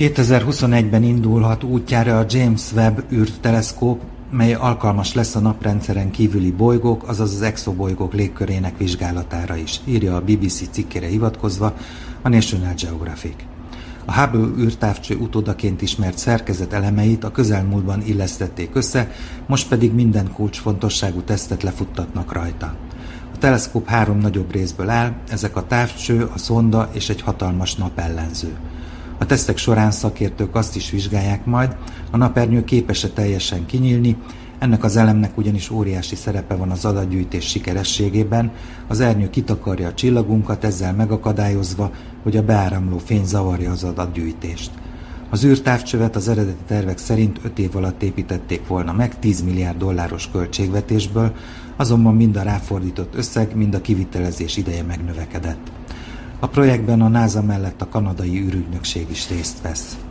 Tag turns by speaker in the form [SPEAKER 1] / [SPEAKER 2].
[SPEAKER 1] 2021-ben indulhat útjára a James Webb űrteleszkóp, mely alkalmas lesz a naprendszeren kívüli bolygók, azaz az exobolygók légkörének vizsgálatára is, írja a BBC cikkére hivatkozva a National Geographic. A Hubble űrtávcső utódaként ismert szerkezet elemeit a közelmúltban illesztették össze, most pedig minden kulcsfontosságú tesztet lefuttatnak rajta. A teleszkóp 3 nagyobb részből áll, ezek a távcső, a szonda és egy hatalmas napellenző. A tesztek során szakértők azt is vizsgálják majd, a napernyő képes-e teljesen kinyílni, ennek az elemnek ugyanis óriási szerepe van az adatgyűjtés sikerességében, az ernyő kitakarja a csillagunkat, ezzel megakadályozva, hogy a beáramló fény zavarja az adatgyűjtést. Az űrtávcsövet az eredeti tervek szerint 5 év alatt építették volna meg 10 milliárd dolláros költségvetésből, azonban mind a ráfordított összeg, mind a kivitelezés ideje megnövekedett. A projektben a NASA mellett a kanadai űrügynökség is részt vesz.